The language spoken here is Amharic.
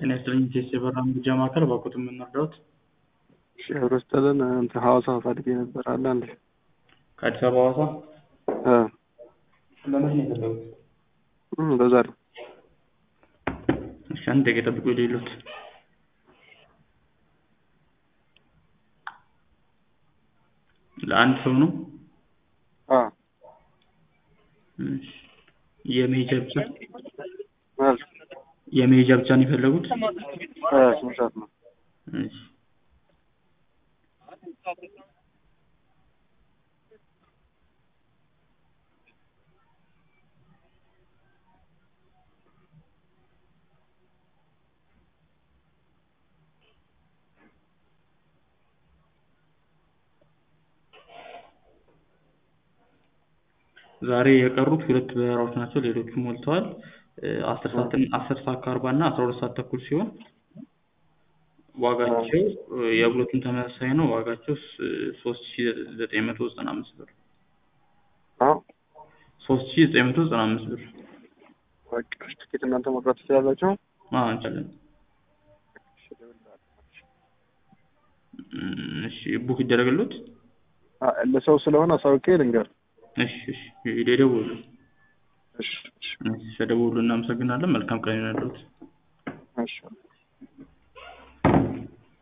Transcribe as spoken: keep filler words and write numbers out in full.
ጤና ይስጥልኝ ጄሲ በራ መረጃ ማዕከል ባኮት የምንረዳዎት? እሺ ሮስተልን እንትን ሐዋሳ ፈልጌ ነበር አለ አንዴ ከአዲስ አበባ ሐዋሳ እ ለምን ነው የፈለጉት? እም በዛሬ እሺ አንድ ደቂቃ ጠብቁ ይሉት ለአንድ ሰው ነው? አ እሺ የመሄጃ ብቻ ማለት የመሄጃ ብቻ ነው የፈለጉት? አ ስንት ሰዓት ነው? እሺ ዛሬ የቀሩት ሁለት በረራዎች ናቸው። ሌሎቹ ሞልተዋል። አስር ሰዓት አስር ሰዓት ከአርባ እና አስራ ሁለት ሰዓት ተኩል ሲሆን ዋጋቸው የሁለቱም ተመሳሳይ ነው። ዋጋቸው ሶስት ሺህ ዘጠኝ መቶ ዘጠና አምስት ብር አ ሶስት ሺህ ዘጠኝ መቶ ዘጠና አምስት ብር። በቃ ትኬት እናንተ መቁረጥ ትችላላችሁ? አዎ እንችላለን። እሺ ቡክ ይደረግልዎት? አ ለሰው ስለሆነ አሳውቄ ልንገር። እሺ እሺ ይደውሉ። እሺ እሺ ስለደወሉ እናመሰግናለን። መልካም ቀን ይሁንልዎት። እሺ